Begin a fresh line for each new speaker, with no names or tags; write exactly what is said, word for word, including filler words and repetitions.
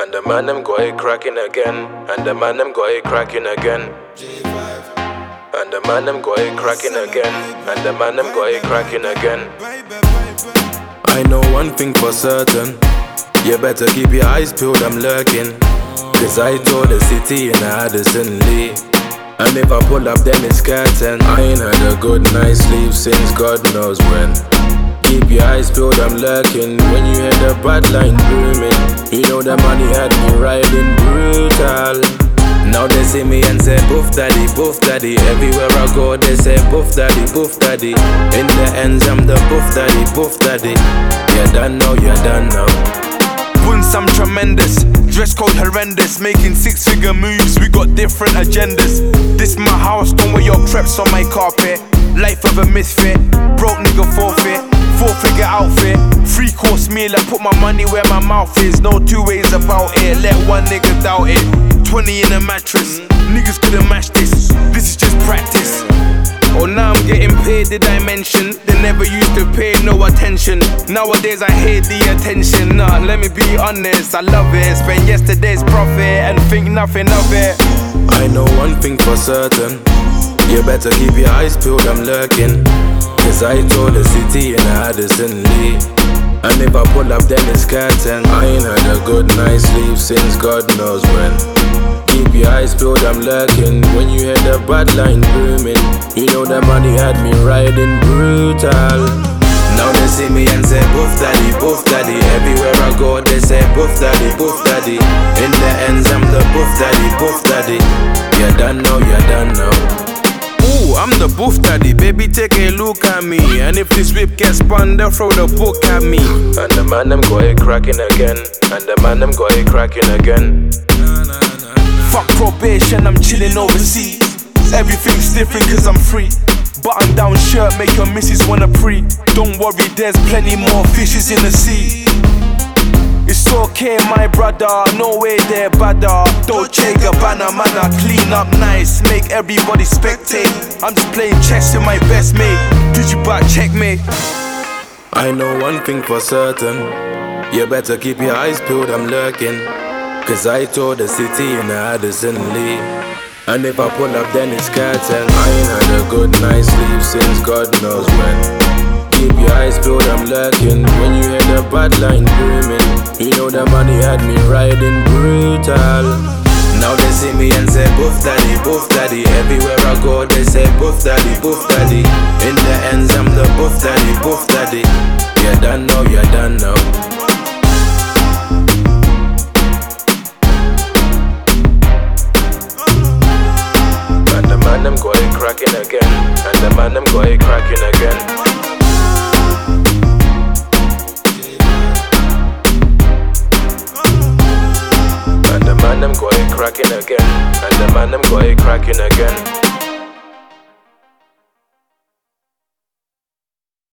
And the man them got it cracking again. And the man them got it cracking again. And the man them got it cracking again. And the man them got it cracking again. I know one thing for certain. You better keep your eyes peeled, I'm lurking. Cause I told the city in Addison Lee. And if I pull up then it's curtain. I ain't had a good night's sleep since God knows when. Keep your eyes peeled, I'm lurking. When you hear the bad line booming, you know the money had me riding brutal. Now they see me and say boof daddy, boof daddy. Everywhere I go they say boof daddy, boof daddy. In the ends I'm the boof daddy, boof daddy. You done know, you done know.
Once I'm tremendous, dress code horrendous, making six figure moves, we got different agendas. This my house, don't wear your crepes on my carpet. Life of a misfit, broke nigga forfeit. Four figure outfit, three course meal, I put my money where my mouth is. No two ways about it, let one nigga doubt it. Twenty in a mattress, niggas couldn't match this. This is just practice. Oh, now I'm getting paid, did I mention? They never used to pay no attention. Nowadays I hate the attention. Nah, let me be honest, I love it. Spend yesterday's profit and think nothing of it.
I know one thing for certain. You better keep your eyes peeled, I'm lurking. Cause I told the city in Addison Lee. And if I pull up then it's curtain. I ain't had a good night's sleep since God knows when. Keep your eyes peeled, I'm lurking. When you hear the bad line booming, you know the money had me riding brutal. Now they see me and say boof daddy, boof daddy. Everywhere I go they say boof daddy, boof daddy. In the ends I'm the boof daddy, boof daddy. You done know, you done know.
Ooh, I'm the boof daddy, baby take a look at me. And if this whip gets spun, they'll throw the book at me.
And the man them got it cracking again. And the man them got it cracking again.
Fuck probation, I'm chilling overseas. Everything's different cause I'm free. Button down shirt, make your missus wanna pre. Don't worry, there's plenty more fishes in the sea. It's okay, my brother, no way they're badder. Dolce Gabbana, man, I clean up nice, make everybody spectate. I'm just playing chess with my best mate. Digiback checkmate.
I know one thing for certain. You better keep your eyes peeled, I'm lurking. Cause I told the city in Addison Lee. And if I pull up then it's curtain. I ain't had a good night's sleep since God knows when. Keep your eyes peeled, I'm lurking. When you hear the bad line booming, you know the money had me riding brutal. Now they see me and say boof daddy, boof daddy. Everywhere I go they say boof daddy, boof daddy. In the ends I'm the boof daddy, boof daddy. You done know, you done know. And the man them got it cracking again. And the man them got it cracking again. And the man them got it cracking again. And the man them got it cracking again.